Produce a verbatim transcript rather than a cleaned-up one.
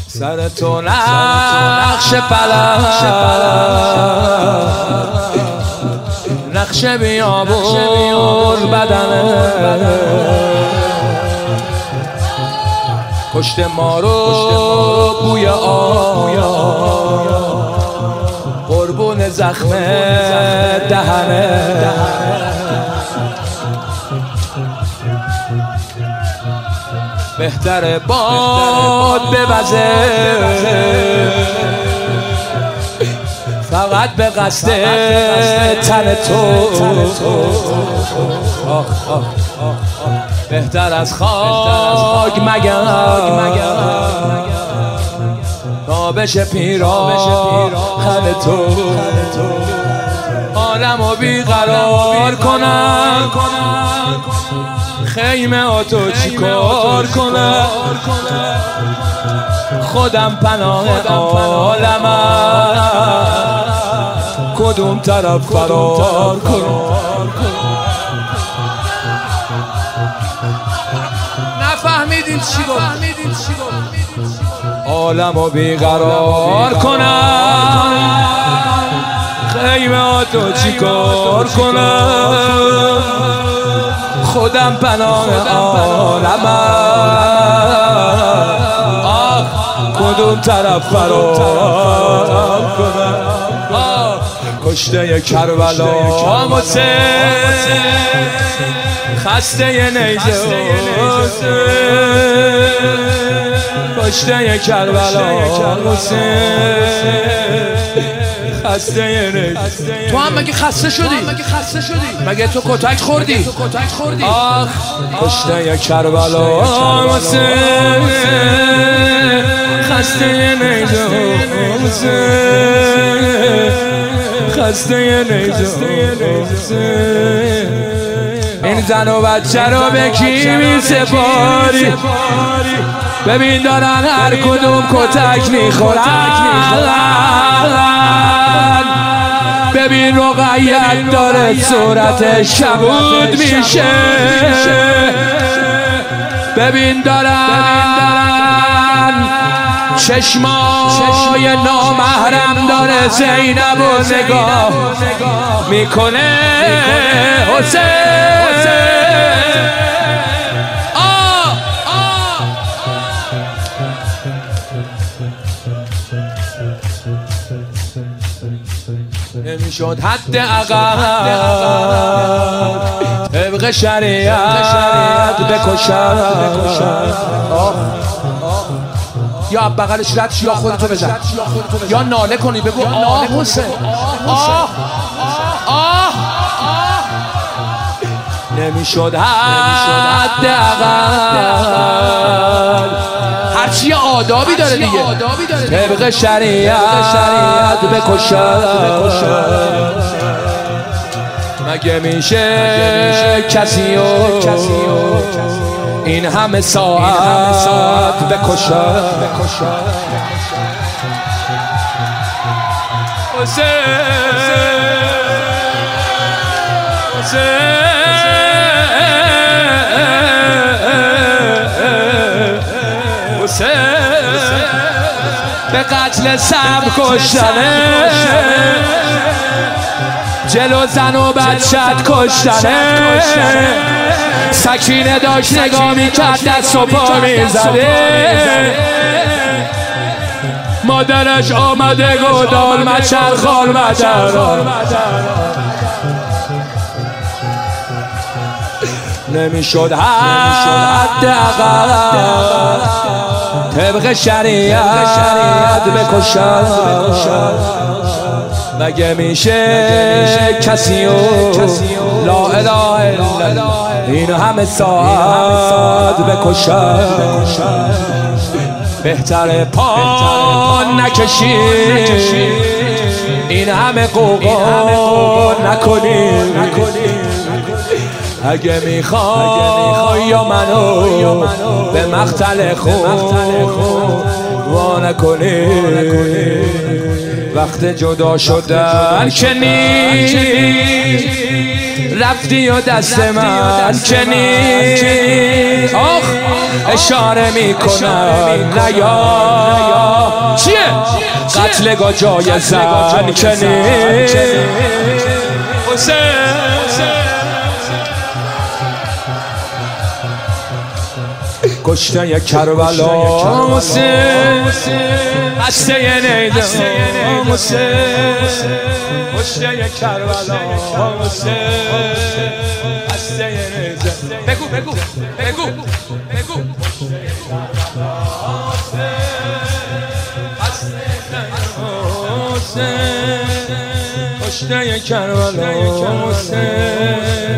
سر تو نقش فلک نقش بیابون بدنه کشت ما رو بوی آب قربون زخم دهنه بهتر باد بوزه فقط به قصد تن تو بهتر از خاک مگر تا بشه پیراهن تو عالمو بیقرار کنم خیمه ها تو چی کار کنم خودم پناه عالمم کدوم طرف فرار کنم نفهمیدین چی گفت عالمو بیقرار کنم خیمه ها تو چی کار کنم خودم پناه عالمم آه کدوم طرف فرار کنم کشته کربلا حسین خسته نیزه کشته کربلا حسین خسته نیزه تو هم مگه خسته شدی؟ مگه تو کتک خوردی؟ آخ کشته کربلا حسین خسته نیزه حسین خسته نیزه این زن و بچه رو به کی می سپاری ببین دارن هر کدوم کتک میخورن ببین رقیت داره صورتش کبود میشه ببین دارن چشمای نامحرم داره زینب و نگاه میکنه حسین آه آه نمیشد حد عقل طبق شریعت بکشن یا بغلش رد یا خودتو بزن یا ناله کنی بگو آه حسین آه آه نمیشد حد عقل هرچی آدابی داره دیگه طبق شریعت بکشن مگه میشه کسی و این همه ساعت بکشن حسین حسین به قتل سب کشتنه جلو زن و بچت کشتنه سکینه داشت نگاه میکرد دست و پا میزده مادرش آمده گودال مچر خال مدر نمیشد حد عقل طبق شریعت بکشن مگه میشه کسی و لا اله الا این همه ساعت بکشن بهتر پا نکشی این همه قوقا نکنی اگه میخوای یا منو به مقتل خود وا نکنی وقت جدا شدن که نیست، رفتی و دست من که نیست. آخ اشاره میکنن نیا چیه؟ قتل گا جای زن که نیست. کشته یک کربلا حسین، هسته نیدم حسین. کشته یک کربلا حسین، هسته نیدم. بگو بگو بگو بگو. کشته یک کربلا حسین.